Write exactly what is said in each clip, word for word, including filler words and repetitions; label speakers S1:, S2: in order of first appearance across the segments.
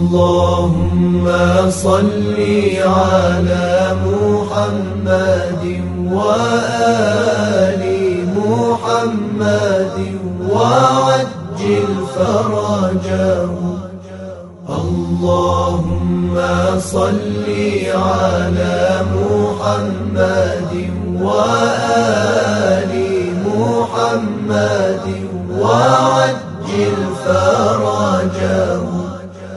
S1: اللهم صل على محمد وآل محمد وعجل فرجهم. اللهم صل على محمد وآل محمد وعجل فرجهم.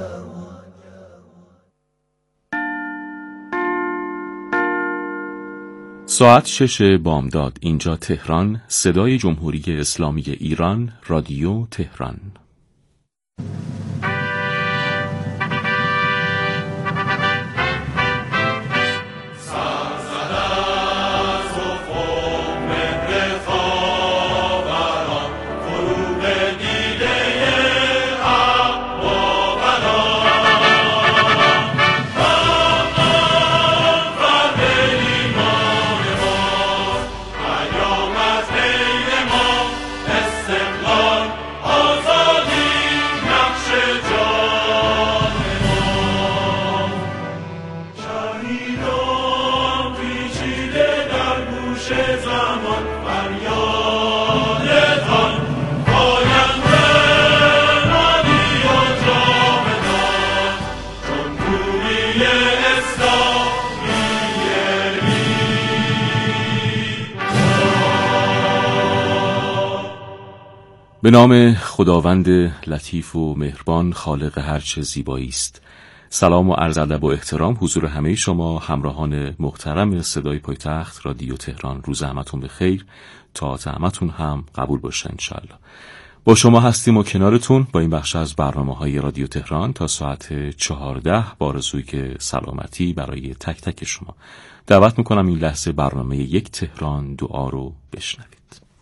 S2: ساعت شش بامداد، اینجا تهران، صدای جمهوری اسلامی ایران، رادیو تهران. به نام خداوند لطیف و مهربان، خالق هر چه زیبایی است. سلام و عرض ادب و احترام حضور همه شما همراهان محترم صدای پایتخت رادیو تهران. روز همتون بخیر، تا همتون هم قبول باشه انشالله. با شما هستیم و کنارتون با این بخش از برنامه‌های رادیو تهران تا ساعت چهارده با آرزوی سلامتی برای تک تک شما. دعوت میکنم این لحظه برنامه یک تهران دعا رو بشنوید.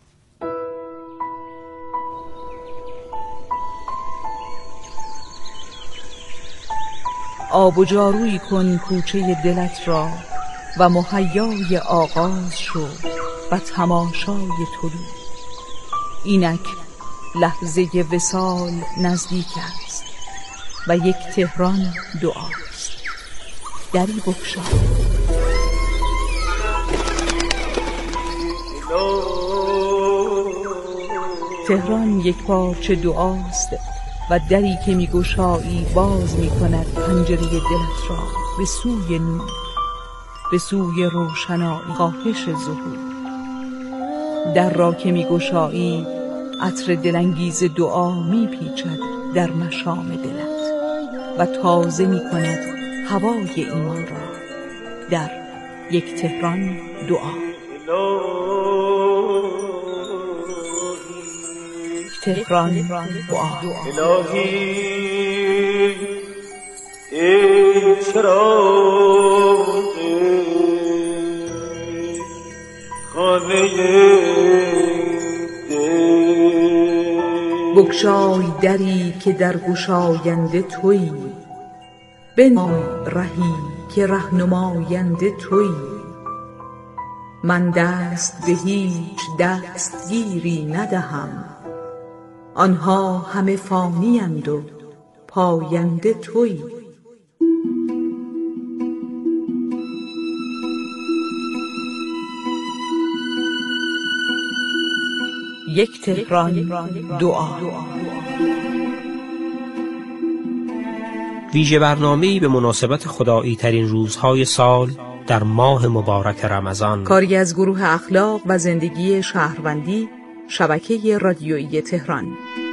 S3: آب و جارویی کن کوچه دلت را و مهیای آغاز شو و تماشای طلوع. اینک لحظه وصال نزدیک است و یک تهران دعاست. دری بگشا. تهران یک پارچه دعاست و دری که می گشایی باز می کند پنجره دلت را به سوی نور، به سوی روشنایی، خواهش ظهور. در را که می گشایی عطر دلانگیز دعا می پیچد در مشام دلت و تازه می کند هوای ایمان را. در یک تهران دعا. تهران دعا.
S1: الهی ای چراغ خانه دل،
S3: بگشای دری که در گشاینده تویی، بنمای رهی که رهنماینده تویی. من دست به هیچ دستگیری ندهم، آنها همه فانی اند و پاینده تویی. یک تهران دعا.
S4: ویژه برنامه‌ای به مناسبت خدایی ترین روزهای سال در ماه مبارک رمضان،
S3: کاری از گروه اخلاق و زندگی شهروندی، شبکه رادیویی تهران.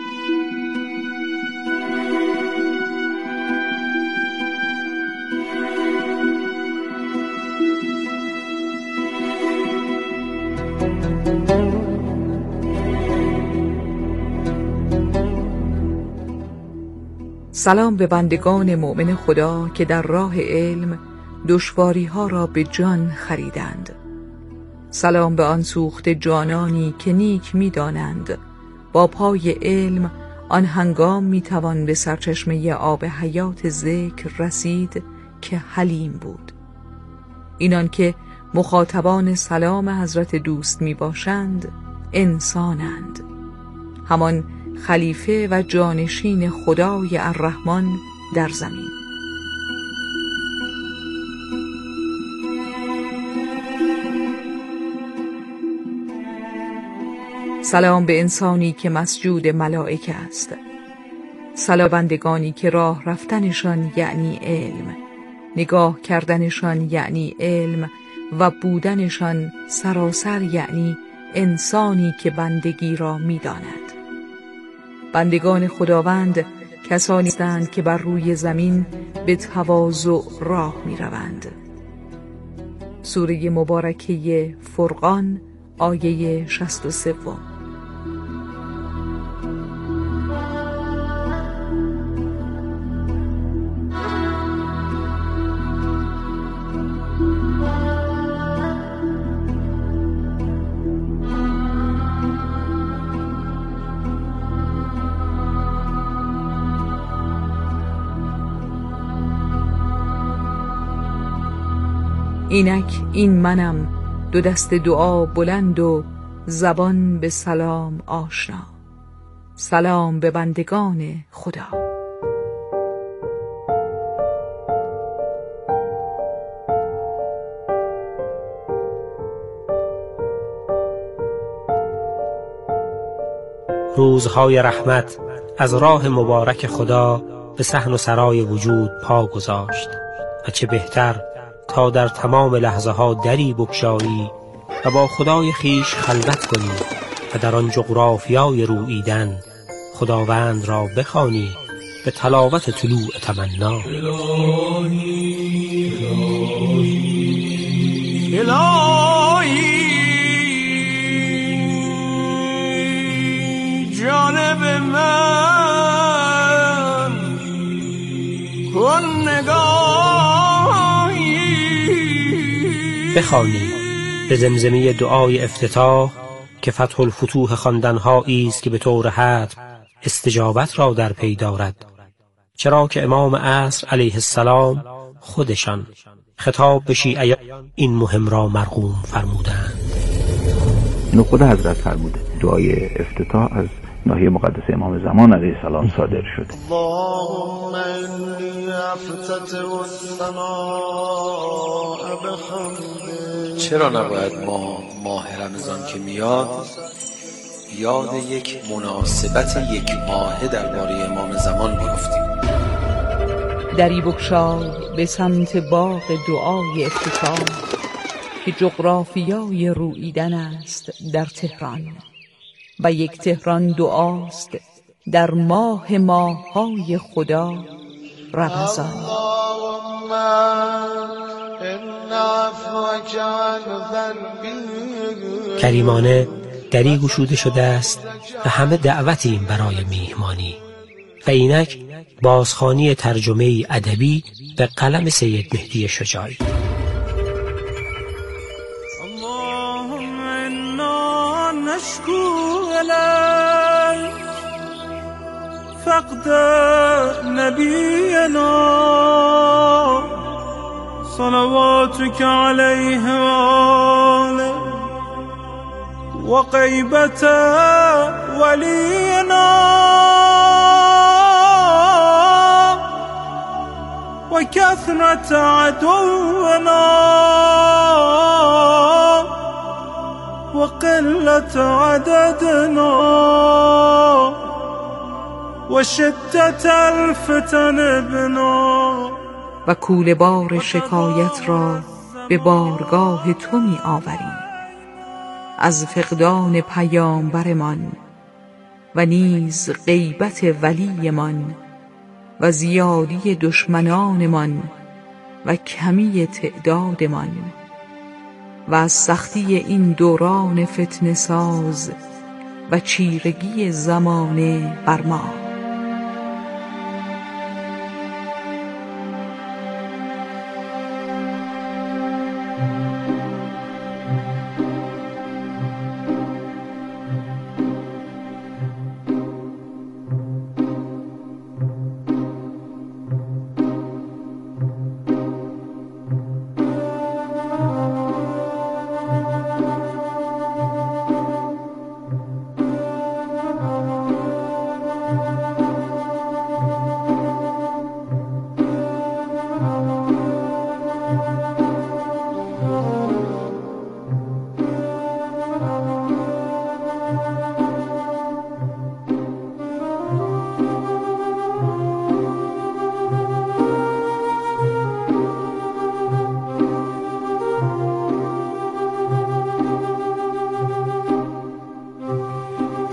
S3: سلام به بندگان مؤمن خدا که در راه علم دشواری ها را به جان خریدند. سلام به آن سوخته جانانی که نیک می دانند با پای علم آن هنگام می توان به سرچشمه آب حیات ذکر رسید که حلیم بود. اینان که مخاطبان سلام حضرت دوست می باشند انسانند، همان خلیفه و جانشین خدای الرحمن در زمین. سلام به انسانی که مسجود ملائکه است. سلام بندگانی که راه رفتنشان یعنی علم، نگاه کردنشان یعنی علم و بودنشان سراسر یعنی انسانی که بندگی را می‌داند. بندگان خداوند کسانی هستند که بر روی زمین به تواضع راه می‌روند. سوره مبارکه فرقان آیه شصت و سه. اینک این منم، دو دست دعا بلند و زبان به سلام آشنا. سلام به بندگان خدا.
S4: روزهای رحمت از راه مبارک خدا به صحن و سرای وجود پا گذاشت و چه بهتر تا در تمام لحظه ها دری بگشایی و با خدای خیش خلوت کنی و در آن جغرافیای روییدن خداوند را بخوانی به تلاوت طلوع تمنا.
S1: الهی الهی الهی جانب من کن نگاهی.
S4: بخوانی به زمزمه دعای افتتاح که فتح الفتوح خواندن‌هایی است که به طور حتم استجابت را در پی دارد، چرا که امام عصر علیه السلام خودشان خطاب به شیعیان این مهم را مرقوم فرمودند.
S5: اینو خود حضرت فرموده. دعای افتتاح از ناحیه مقدس امام زمان علیه السلام صادر شده.
S1: اللهم انی افتتح السماء بحمدک.
S6: چرا نباید ما ماه رمضان که میاد یاد یک مناسبت یک ماهه درباره امام زمان بیفتیم؟
S3: دری بگشای به سمت باغ دعای افتتاح که جغرافیای روییدن است در تهران و یک تهران دعاست در ماه ماه‌های خدا رمضان.
S1: اللهم ان عفوک عن ذنبی.
S4: کریمانه دری گشوده شده است و همه دعوتیم برای میهمانی و اینک بازخوانی ترجمه ادبی به قلم سید مهدی شجاعی.
S1: اللهم انا نشکو الیک فقد نبینا صلواتک علیه و آله و غیبت ولینا و کثرت عدونا و قلت عددنا و شدت الفتن بنا.
S3: و کوله بار شکایت را به بارگاه تو می آوریم از فقدان پیامبرمان و نیز غیبت ولیمان و زیادی دشمنانمان و کمی تعدادمان و از سختی این دوران فتنه ساز و چیرگی زمانه بر ما.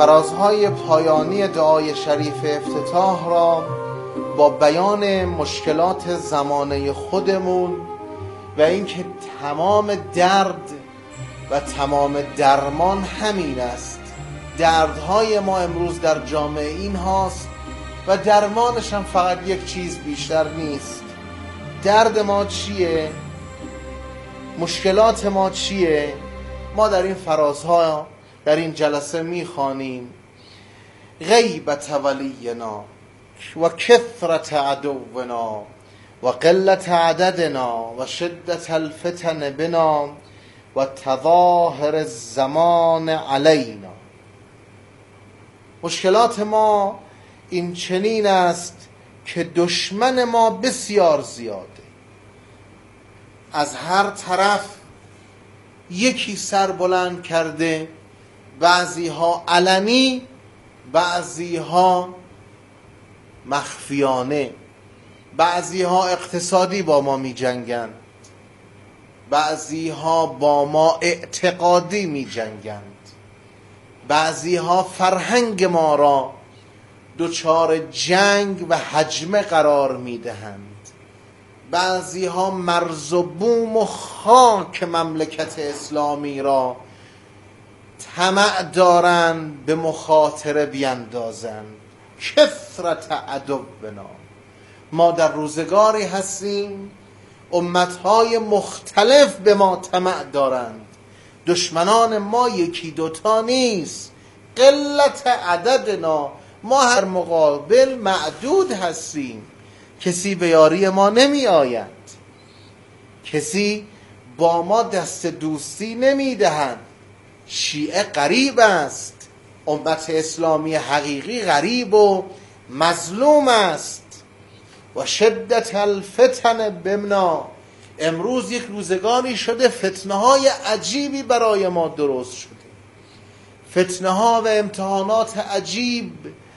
S7: فرازهای پایانی دعای شریف افتتاح را با بیان مشکلات زمانه خودمون و اینکه تمام درد و تمام درمان همین است. دردهای ما امروز در جامعه این هاست و درمانش هم فقط یک چیز بیشتر نیست. درد ما چیه؟ مشکلات ما چیه؟ ما در این فرازها در این جلسه میخوانیم غیبت ولینا و کثرت عدونا و قلت عددنا و شدت الفتن بنا و تظاهر الزمان علینا. مشکلات ما این چنین است که دشمن ما بسیار زیاده، از هر طرف یکی سر بلند کرده، بعضی ها علنی، بعضی ها مخفیانه، بعضی ها اقتصادی با ما می جنگن، بعضی ها با ما اعتقادی می جنگند، بعضی ها فرهنگ ما را دچار جنگ و هجمه قرار می دهند، بعضی ها مرز و بوم و خاک مملکت اسلامی را طمع دارند به مخاطره بیندازند. کثرت عدونا، ما در روزگاری هستیم امتهای مختلف به ما طمع دارند، دشمنان ما یکی دوتا نیست. قلت عددنا، ما هر مقابل معدود هستیم، کسی به یاری ما نمی آید، کسی با ما دست دوستی نمی دهند. شیعه غریب است، امت اسلامی حقیقی غریب و مظلوم است. و شدت الفتن بمنا، امروز یک روزگاری شده فتنه های عجیبی برای ما درست شده، فتنه ها و امتحانات عجیب،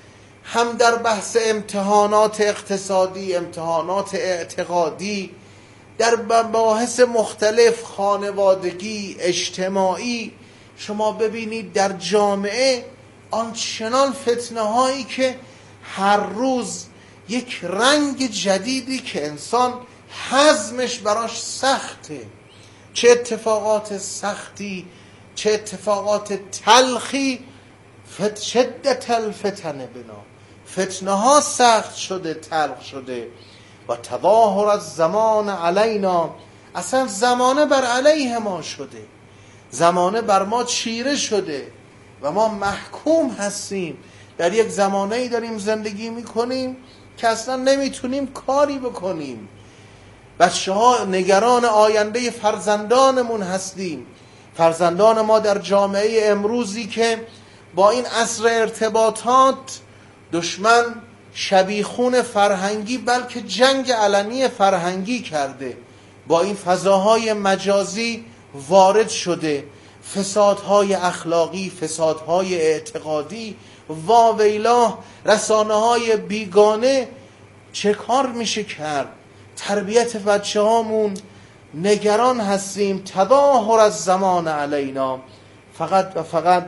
S7: هم در بحث امتحانات اقتصادی، امتحانات اعتقادی، در مباحث مختلف خانوادگی، اجتماعی. شما ببینید در جامعه آنچنان فتنه هایی که هر روز یک رنگ جدیدی که انسان هضمش براش سخته، چه اتفاقات سختی، چه اتفاقات تلخی. فت شدت الفتن بنا، فتنه ها سخت شده، تلخ شده. و تظاهر از زمان علینا، اصلا زمانه بر علیه ما شده، زمانه بر ما چیره شده و ما محکوم هستیم. در یک زمانه‌ای داریم زندگی میکنیم که اصلا نمیتونیم کاری بکنیم. بچه ها نگران آینده فرزندانمون هستیم. فرزندان ما در جامعه امروزی که با این عصر ارتباطات دشمن شبیخون فرهنگی بلکه جنگ علنی فرهنگی کرده، با این فضاهای مجازی وارد شده، فسادهای اخلاقی، فسادهای اعتقادی، واویلا، رسانه های بیگانه. چه کار میشه کرد؟ تربیت بچه هامون نگران هستیم. تظاهر از زمان علینا، فقط و فقط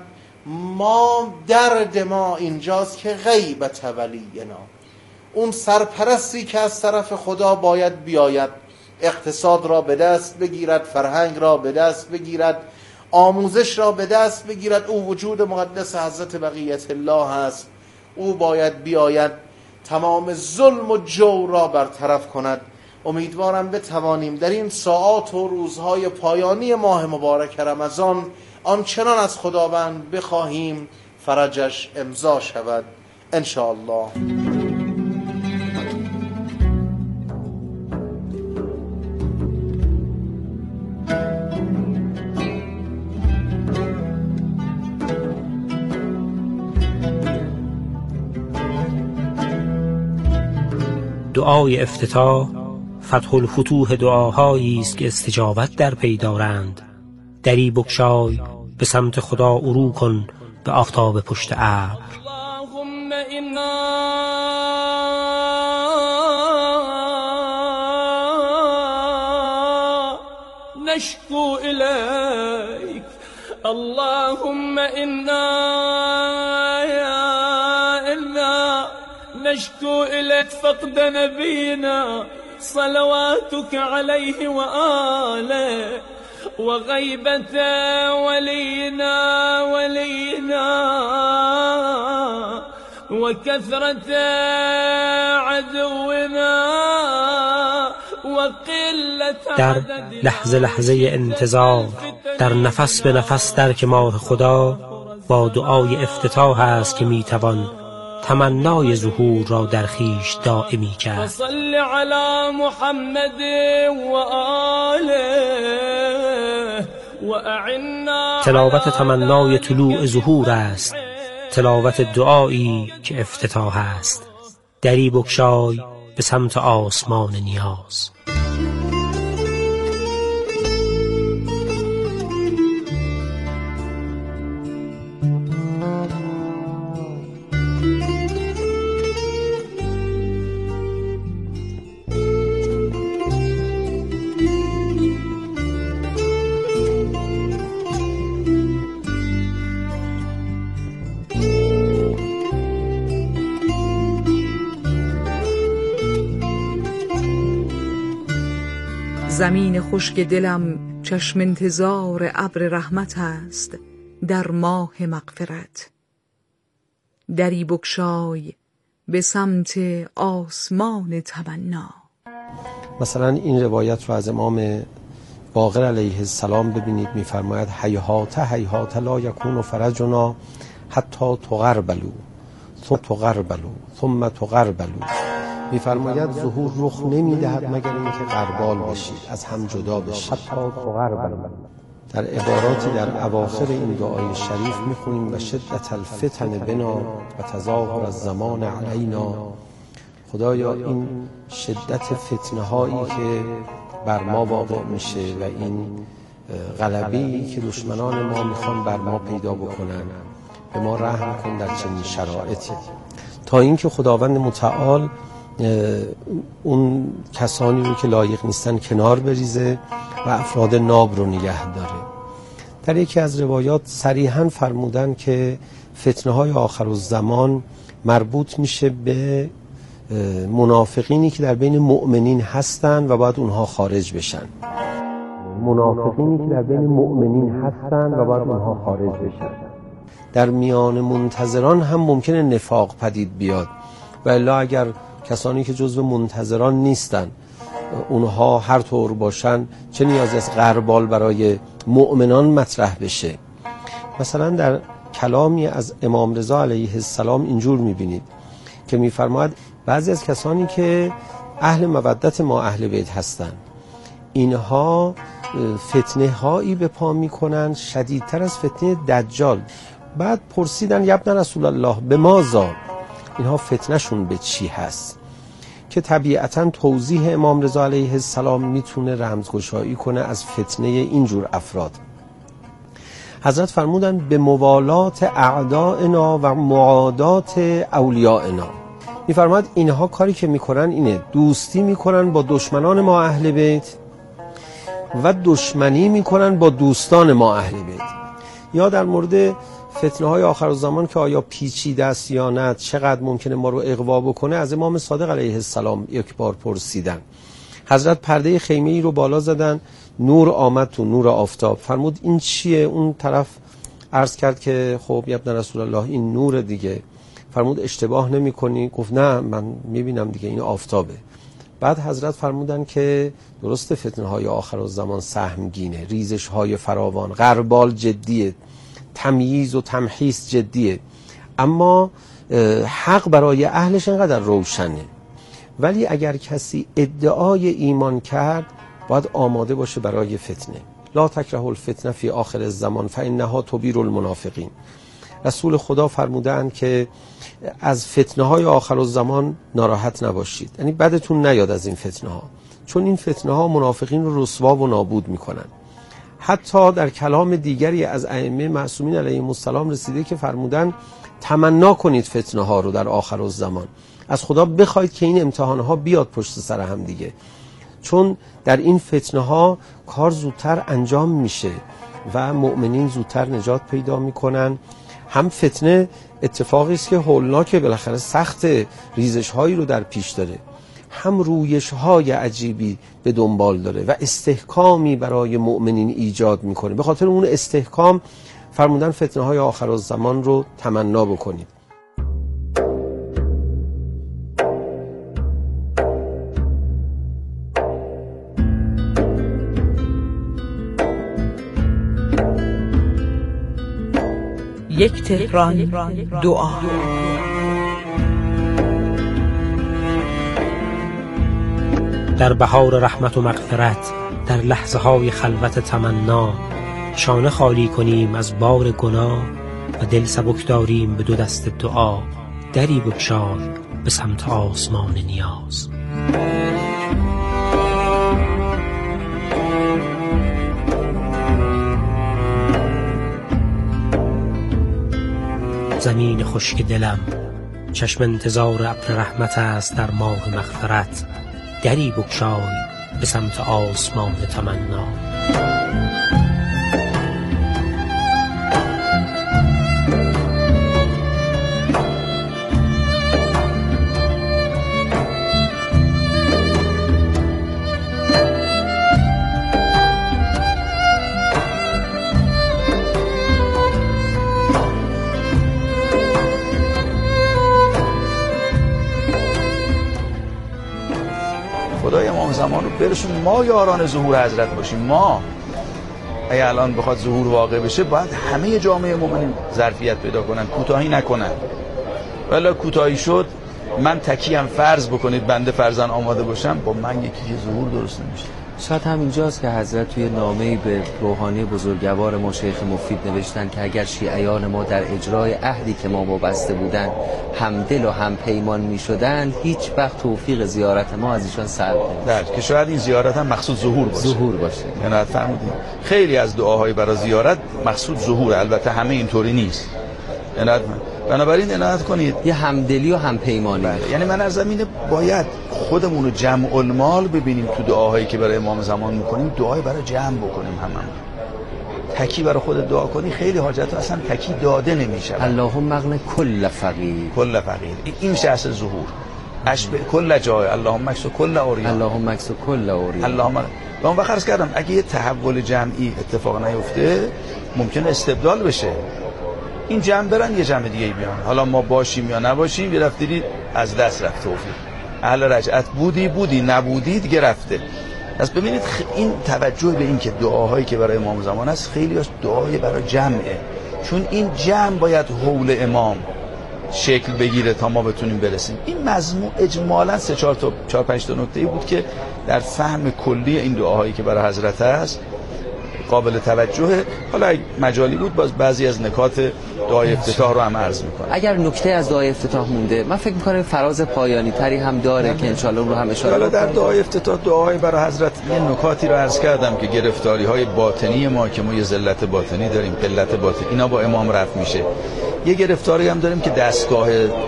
S7: ما درد ما اینجاست که غیبت ولینا، اون سرپرستی که از طرف خدا باید بیاید، اقتصاد را به دست بگیرد، فرهنگ را به دست بگیرد، آموزش را به دست بگیرد، او وجود مقدس حضرت بقیت الله هست. او باید بیاید تمام ظلم و جور را برطرف کند. امیدوارم بتوانیم در این ساعات و روزهای پایانی ماه مبارک رمضان آنچنان از خداوند بخواهیم فرجش امضا شود ان شاء الله.
S4: دعای افتتاح فتح الفتوح دعاهایی است که استجابت در پی دارند. دری بگشای به سمت خدا ورو کن به آفتاب پشت ابر.
S1: اللهم انا نشكو إليك، اللهم انا نشكو إليك فقد نبينا صلواتك عليه وآله وغيبة ولينا ولينا وكثرة عدونا وقلة
S4: در لحظه لحظه انتظار، در نفس به نفس درک ماه خدا، با دعای افتتاح است که میتوان تمنای ظهور را در خویش دائمی کرد.
S1: صل علی محمد و آله و اعنا.
S4: تلاوت تمنای طلوع ظهور است، تلاوت دعایی که افتتاح است. دری بگشای به سمت آسمان نیاز.
S3: زمین خشک دلم چشم انتظار ابر رحمت است در ماه مغفرت. دری بگشای به سمت آسمان تمنا.
S8: مثلا این روایت رو از امام باقر علیه السلام ببینید، میفرماید هیهات هیهات لا یکون فرجنا حتی تقربلوا ثم تقربلوا ثم تقربلوا. میفرماید ظهور رخ نمیدهد مگر اینکه غربال بشید، از هم جدا بشید. حتی تقربلوا. در عباراتی در اواخر این دعای شریف میخونیم و شدت الفتن بنا و تظاهر الزمان علینا. خدایا این شدت فتنه هایی که بر ما واقع میشه و این غلبه‌ای که دشمنان ما میخوان بر ما پیدا بکنن، به ما رحم کن در چنین شرایطی، تا اینکه خداوند متعال اون کسانی رو که لایق نیستن کنار بریزه و افراد ناب رو نگه داره. در یکی از روایات صریحاً فرمودن که فتنه های آخر الزمان مربوط میشه به منافقینی که در بین مؤمنین هستن و باید اونها خارج بشن. منافقینی که در بین مؤمنین هستن و باید اونها خارج بشن. در میان منتظران هم ممکنه نفاق پدید بیاد، و الا اگر کسانی که جزو منتظران نیستن اونها هر طور باشن، چه نیازی از غربال برای مؤمنان مطرح بشه؟ مثلا در کلامی از امام رضا علیه السلام اینجور میبینید که میفرماید بعضی از کسانی که اهل مودت ما اهل بیت هستن، اینها فتنه هایی به پا میکنن شدیدتر از فتنه دجال. بعد پرسیدن یبن رسول الله به ماذا، اینها فتنه شون به چی هست؟ که طبیعتا توضیح امام رضا علیه السلام میتونه رمزگشایی کنه از فتنه اینجور افراد. حضرت فرمودن به موالات اعدائنا و معادات اولیائنا. میفرماد اینها کاری که میکنن اینه، دوستی میکنن با دشمنان ما اهل بیت و دشمنی میکنن با دوستان ما اهل بیت. یا در مورد فتنه های آخر الزمان که آیا پیچیده است یا نه، چقدر ممکنه ما رو اغوا بکنه، از امام صادق علیه السلام یک بار پرسیدن. حضرت پرده خیمه ای رو بالا زدن، نور آمد تو، نور آفتاب. فرمود این چیه؟ اون طرف عرض کرد که خب یا ابن رسول الله این نور دیگه. فرمود اشتباه نمی کنی؟ گفت نه من میبینم دیگه این آفتابه. بعد حضرت فرمودن که درست فتنه های آخر الزمان سهمگینه، ریزش های فراوان، غربال جدیه، تمییز و تمحیص جدیه، اما حق برای اهلش انقدر روشنه. ولی اگر کسی ادعای ایمان کرد باید آماده باشه برای فتنه. لا تکره الفتنه فی آخر الزمان فانها تبیر المنافقین. رسول خدا فرمودند که از فتنه های آخر الزمان ناراحت نباشید، یعنی بدتون نیاد از این فتنه ها، چون این فتنه ها منافقین رو رسوا و نابود میکنن. حتی در کلام دیگری از ائمه معصومین علیهم السلام رسیده که فرمودن تمنا کنید فتنه ها رو در آخر الزمان، از خدا بخواید که این امتحان ها بیاد پشت سر هم دیگه، چون در این فتنه ها کار زودتر انجام میشه و مؤمنین زودتر نجات پیدا میکنن. هم فتنه اتفاقی است که هولناک، بالاخره سخت، ریزش هایی رو در پیش داره، هم رویش های عجیبی به دنبال داره و استحکامی برای مؤمنین ایجاد میکنه. به خاطر اون استحکام فرمودن فتنه های آخرالزمان رو تمنا بکنید.
S3: یک تهران دعا.
S4: در بهار رحمت و مغفرت، در لحظه های خلوت تمنا، شانه خالی کنیم از بار گناه و دل سبک داریم به دو دست دعا. دری بگشای به سمت آسمان نیاز. زمین خشک دلم، چشم انتظار ابر رحمت است در ماه مغفرت. دری بگشای به سمت آسمان تمنا.
S5: خدای امام زمان رو برسون ما یاران ظهور حضرت باشیم. ما اگه الان بخواد ظهور واقع بشه باید همه جامعه مؤمنین ظرفیت پیدا کنن، کوتاهی نکنن. ولی کوتاهی شد من تکیم فرض بکنید بنده فرزن آماده باشم، با من یکی ظهور درست نمیشه.
S9: شاید هم اینجاست که حضرت توی نامه‌ای به روحانی بزرگوار ما شیخ مفید نوشتن که اگر شیعیان ما در اجرای عهدی که ما وابسته بودن همدل و هم پیمان می شدن، هیچ وقت توفیق زیارت ما از ایشان سلب نمی‌شد.
S5: که شاید این زیارت هم مقصود ظهور باشه.
S9: ظهور باشه.
S5: یعنی فرمودید خیلی از دعاهای برای زیارت مقصود ظهور، البته همه اینطوری نیست. یعنی بنابراین عنایت کنید
S9: یه همدلی و هم پیمانی.
S5: یعنی من از زمینه باید خودمون رو جمع المال ببینیم تو دعاهایی که برای امام زمان میکنیم، دعای برای جمع بکنیم. هممون تکی برای خود دعا کنی خیلی حاجت اصلا تکی داده نمیشه.
S9: اللهم اغن کل فقیر
S5: کل فقیر این میشه اصل ظهور. اشبه کل جای اللهم اکس کل اوریان
S9: اللهم اکس کل اوریان
S5: اللهم من بخرس کردم اگه یه تحول جمعی اتفاق نیفته ممکنه استبدال بشه. این جمع برن یه جمع دیگه بیان، حالا ما باشیم یا نباشیم یه رفتیری از دست رفت توفیق. اهل رجعت بودی بودی نبودی دیگه رفته. پس ببینید این توجه به این که دعاهایی که برای امام زمان است خیلی هاش دعای برای جمعه، چون این جمع باید حول امام شکل بگیره تا ما بتونیم برسیم. این مضمون اجمالاً سه چهار تا چهار پنج تا نکته‌ای بود که در فهم کلی این دعاهایی که برای حضرت است قابل توجهه. حالا مجالی بود باز بعضی از نکات دعای افتتاح رو هم عرض میکنم.
S9: اگر نکته از دعای افتتاح مونده من فکر میکنم فراز پایانی تری هم داره که انشالله رو هم اشاره
S5: کنم. در دعای افتتاح دعای برای حضرت یه نکاتی رو عرض کردم که گرفتاری های باطنی ما که ما یه ذلت باطنی داریم، قلت باطنی، اینا با امام رفع میشه. یه گرفتاری هم داریم که دستگاه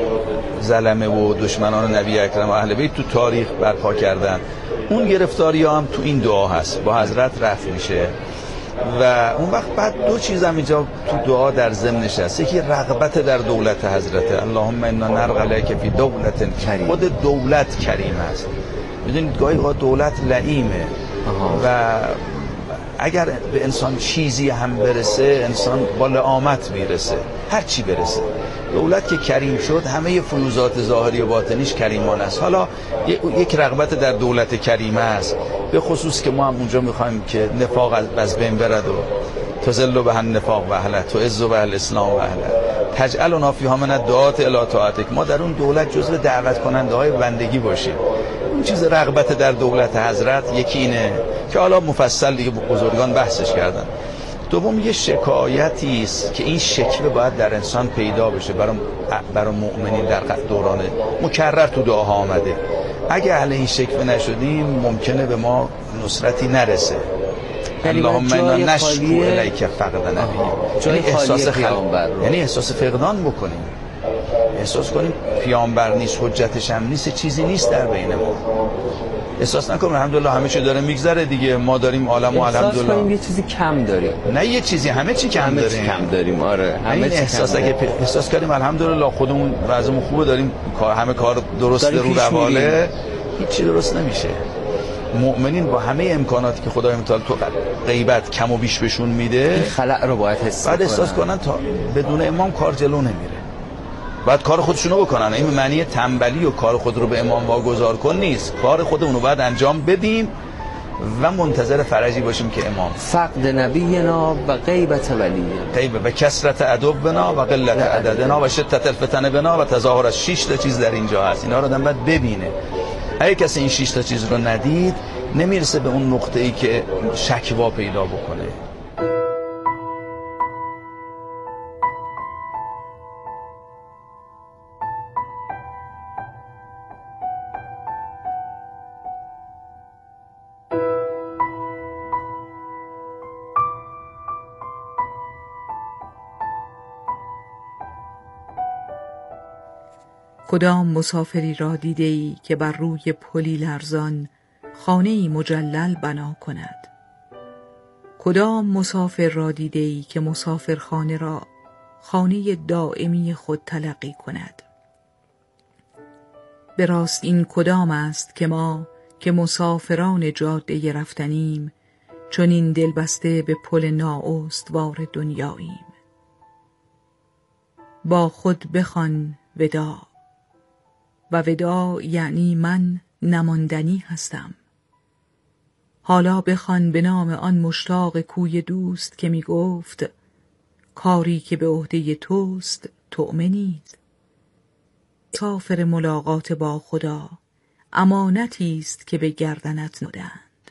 S5: ظلمه و دشمنان نبی اکرم و اهل بیت تو تاریخ برپا کردن. اون گرفتاری هم تو این دعا هست، با حضرت رفع میشه. و اون وقت بعد دو چیز هم اینجا تو دعا در ضمن نشسته. یکی رغبت در دولت حضرت، اللهم انا نرغب لک فی دولت کریم. خود دولت کریم است. میدونید گاهی اوقات دولت لئیمه و اگر به انسان چیزی هم برسه انسان با لئامت میرسه، هر چی برسه. دولت که کریم شد همه فیوزات ظاهری و باطنیش کریمانه است. حالا یک رغبت در دولت کریمه است، به خصوص که ما هم اونجا میخوایم که نفاق از بین برد و تذل به النفاق و اهله تعز به الاسلام و اهله تجعلنا فیها من الدعات الی طاعتک. ما در اون دولت جزو دعوت کننده های بندگی باشیم. اون چیز رغبت در دولت حضرت یکی اینه که حالا مفصل دیگه بزرگان بحثش کردن. دوم یه شکایتی است که این شکوه باید در انسان پیدا بشه برای برای مؤمنین در دوران مکرر تو دعاها آمده. اگه اهل این شکوه نشدیم ممکنه به ما نصرتی نرسه. اللهم انا نشکو الیک فقد نبی. یعنی احساس خلق، یعنی احساس فقدان بکنیم. احساس کنیم پیامبر نیست، حجتش هم نیست، چیزی نیست در بین ما. احساس نکنیم الحمدلله همه چی داره میگذره دیگه، ما داریم عالم و الحمدلله.
S9: احساس کنیم یه چیزی کم داریم.
S5: نه یه چیزی، همه چی کم داریم.
S9: همه چی کم داریم. آره همه چی
S5: احساس اگه احساس کنیم الحمدلله خودمون وضعمون خوبه، داریم کار همه کار درست رو رواله، هیچ چی درست نمیشه. مؤمنین با همه امکاناتی که خدای متعال تو غیبت کم و بیش بهشون میده،
S9: این خلأ رو باید حس کنن.
S5: بعد احساس کنن تا بدون امام کار جلو نمیره، باید کار خودشونو بکنن. این معنی تنبلی و کار خود رو به امام واگذار کن نیست، کار خودمون رو باید انجام بدیم و منتظر فرجی باشیم که امام.
S9: فقد نبینا و غیبت ولیه،
S5: غیبه و کثرت عدونا و قلت عددنا و شدت الفتن بنا و تظاهر از شش تا چیز در اینجا هست. اینا رو آدم باید ببینه. اگه کسی این شش تا چیز رو ندید نمیرسه به اون نقطه ای که شکوا پیدا بکنه.
S3: کدام مسافری را دیده ای که بر روی پلی لرزان خانه‌ای مجلل بنا کند؟ کدام مسافر را دیده ای که مسافرخانه را خانه دائمی خود تلقی کند؟ به راست این کدام است که ما که مسافران جاده رفتنیم چون این دلبسته به پل نااستوار دنیاییم؟ با خود بخوان وداع، و وداع یعنی من نماندنی هستم. حالا بخوان به نام آن مشتاق کوی دوست که می گفت کاری که به عهده توست طعمه نیست. مسافر ملاقات با خدا امانتی است که به گردنت نهادند.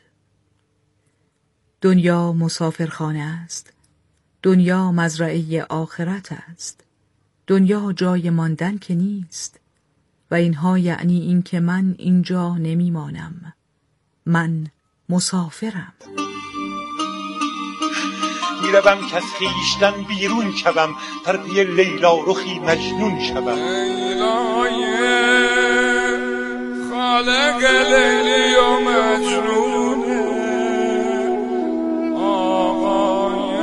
S3: دنیا مسافرخانه است، دنیا مزرعه آخرت است، دنیا جای ماندن که نیست. و اینها یعنی این که من اینجا نمی مانم، من مسافرم.
S10: میروم که از خویشتن بیرون شوم، در پی لیلا رخی مجنون شوم.
S1: لیلای خالق لیلی و مجنونه، آقای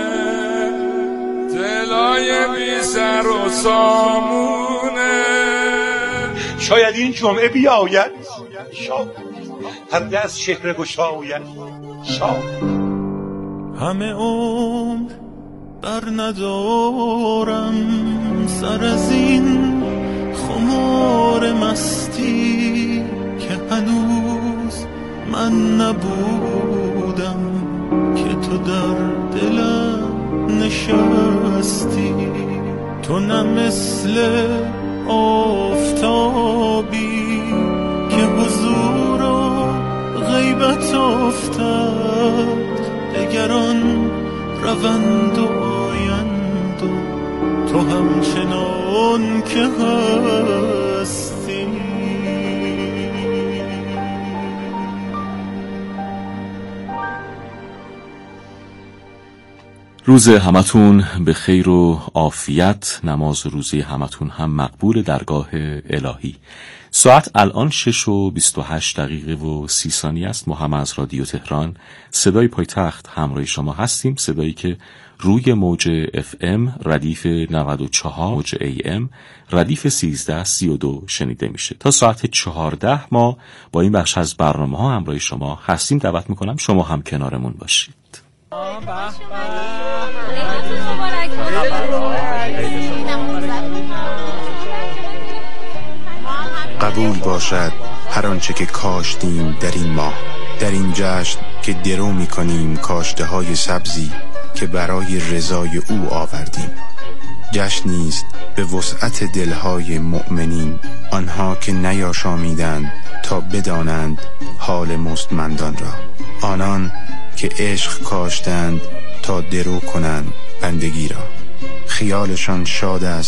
S1: دلای بی سر و سامونه.
S10: شاید این جمعه بیاید، شاد پرده از شهر گشاید، شاد.
S11: همه عمر بر ندارم سر از این خمار مستی که هنوز من نبودم که تو در دلم نشستی. تو نه مثل آفتابی که حضور و غیبت افتد، دگران روند و آیند و تو همچنان که هستی.
S2: روز همتون به خیر و عافیت. نماز روزی همتون هم مقبول درگاه الهی. ساعت الان شش و بیست و هشت دقیقه و سی ثانیه است. ما هم از رادیو تهران صدای پایتخت همراه شما هستیم، صدایی که روی موج اف ام ردیف نود و چهار، موج ای ام ردیف سیزده سی و دو شنیده میشه. تا ساعت چهارده ما با این بخش از برنامه ها همراه شما هستیم. دعوت میکنم شما هم کنارمون باشید.
S12: قبول باشد هر آنچه که کاشتیم در این ماه، در این جشن که درو می کنیم کاشته های سبزی که برای رضای او آوردیم. جشنی است به وسعت دلهای مؤمنین، آنها که نیاشامیدند تا بدانند حال مستمندان را، آنان که عشق کاشتند تا درو کنند بندگی را. خیالشان شاد است